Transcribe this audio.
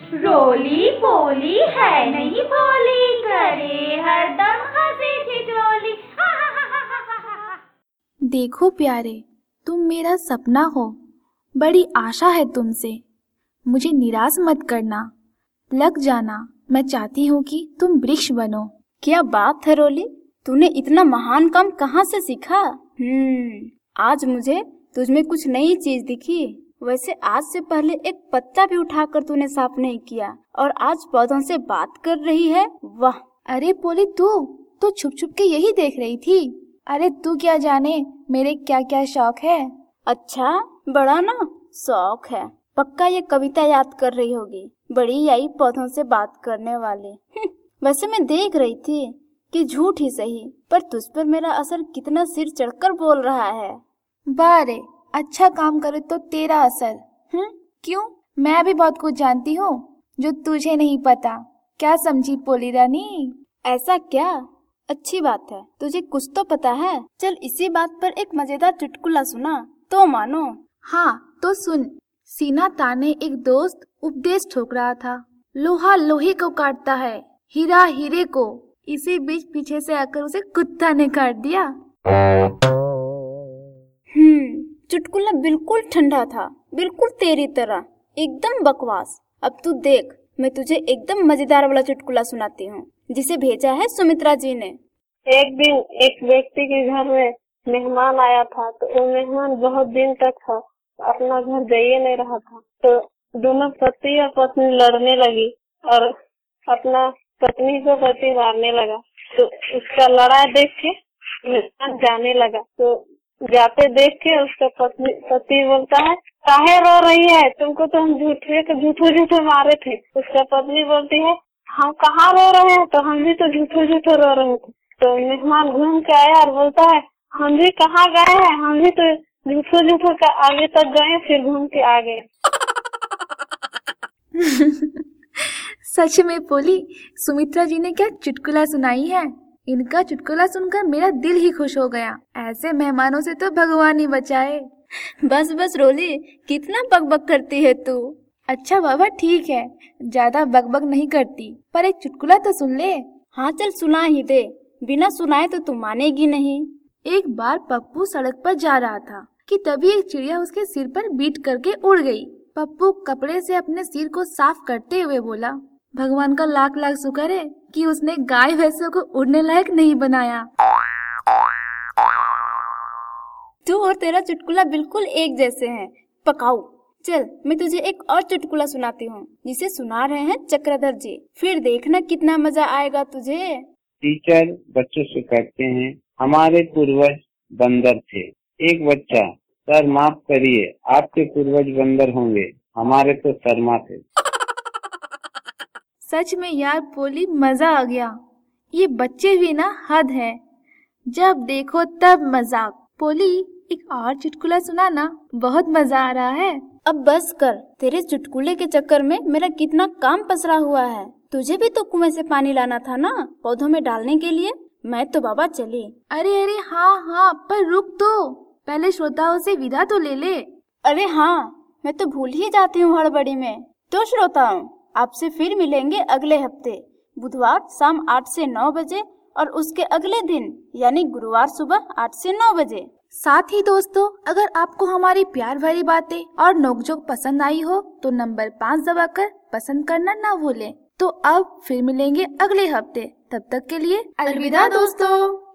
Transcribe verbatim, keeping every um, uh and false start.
रोली पोली है नहीं भोली, करे हरदम हंसी ठिठोली। देखो प्यारे, तुम मेरा सपना हो, बड़ी आशा है तुमसे, मुझे निराश मत करना, लग जाना, मैं चाहती हूँ कि तुम वृक्ष बनो। क्या बात है रोली, तूने इतना महान काम कहाँ से सीखा? हम्म आज मुझे तुझमें कुछ नई चीज दिखी। वैसे आज से पहले एक पत्ता भी उठाकर तूने साफ नहीं किया और आज पौधों से बात कर रही है। वाह! अरे पोली, तू तो छुप छुप के यही देख रही थी। अरे तू क्या जाने मेरे क्या क्या शौक है। अच्छा, बड़ा ना शौक है। पक्का ये कविता याद कर रही होगी, बड़ी आई पौधों से बात करने वाली। वैसे मैं देख रही थी कि झूठ ही सही, पर तुझ पर मेरा असर कितना सिर चढ़कर बोल रहा है। बारे, अच्छा काम करे तो तेरा असर। हम्म क्यों? मैं भी बहुत कुछ जानती हूँ जो तुझे नहीं पता। क्या समझी पोली रानी? ऐसा क्या? अच्छी बात है, तुझे कुछ तो पता है। चल इसी बात पर एक मजेदार चुटकुला सुना तो मानो। हाँ तो सुन। सीना ताने एक दोस्त उपदेश ठोक रहा था, लोहा लोहे को काटता है, हीरा हीरे को। इसी बीच पीछे से आकर उसे कुत्ता ने काट दिया। हम्म चुटकुला बिल्कुल ठंडा था, बिल्कुल तेरी तरह, एकदम बकवास। अब तू देख, मैं तुझे एकदम मजेदार वाला चुटकुला सुनाती हूँ, जिसे भेजा है सुमित्रा जी ने। एक दिन एक व्यक्ति के घर में मेहमान आया था, तो वो मेहमान बहुत दिन तक अपना घर जाइए नहीं रहा था। तो दोनों पति और पत्नी लड़ने लगी और अपना पत्नी को पति मारने लगा। तो उसका लड़ाई देख के मेहमान जाने लगा। तो जाते देख के उसका पत्नी पति बोलता है, काहे रो रही है, तुमको तो हम झूठे झूठे झूठे मारे थे। उसका पत्नी बोलती है, हम कहाँ रो रहे हैं, तो हम भी तो झूठे झूठे रो रहे थे। तो मेहमान घूम के आया और बोलता है, हम भी कहाँ गए हैं, हम भी तो झूठो झूठो का आगे तक गए, फिर घूम के आ गए। सच में पोली, सुमित्रा जी ने क्या चुटकुला सुनाई है। इनका चुटकुला सुनकर मेरा दिल ही खुश हो गया। ऐसे मेहमानों से तो भगवान ही बचाए। बस बस रोली, कितना बकबक करती है तू। अच्छा बाबा ठीक है, ज्यादा बकबक नहीं करती, पर एक चुटकुला तो सुन ले। हाँ चल सुना ही दे, बिना सुनाए तो तू मानेगी नहीं। एक बार पप्पू सड़क पर जा रहा था कि तभी एक चिड़िया उसके सिर पर बीट करके उड़ गई। पप्पू कपड़े से अपने सिर को साफ करते हुए बोला, भगवान का लाख लाख शुक्र है कि उसने गाय भैंसों को उड़ने लायक नहीं बनाया। तू और तेरा चुटकुला बिल्कुल एक जैसे हैं, पकाऊ। चल मैं तुझे एक और चुटकुला सुनाती हूँ, जिसे सुना रहे हैं चक्रधर जी। फिर देखना कितना मजा आएगा तुझे। टीचर बच्चों से कहते हैं, हमारे पूर्वज बंदर थे। एक बच्चा, सर माफ करिए, आपके पूर्वज बंदर होंगे, हमारे तो शर्मा थे। सच में यार पोली, मजा आ गया। ये बच्चे भी ना हद है, जब देखो तब मजाक। पोली एक और चुटकुला सुनाना, बहुत मजा आ रहा है। अब बस कर, तेरे चुटकुले के चक्कर में मेरा कितना काम पसरा हुआ है। तुझे भी तो कुएं से पानी लाना था ना, पौधों में डालने के लिए। मैं तो बाबा चली। अरे अरे हाँ हाँ, पर रुक तो, पहले श्रोताओं से विदा तो ले ले। अरे हाँ, मैं तो भूल ही जाती हूँ हड़बड़ी में। तो श्रोताओं, आपसे फिर मिलेंगे अगले हफ्ते बुधवार शाम आठ से नौ बजे और उसके अगले दिन यानी गुरुवार सुबह आठ से नौ बजे। साथ ही दोस्तों, अगर आपको हमारी प्यार भरी बातें और नोकझोंक पसंद आई हो तो नंबर पाँच दबाकर पसंद करना ना भूलें। तो अब फिर मिलेंगे अगले हफ्ते, तब तक के लिए अलविदा दोस्तों।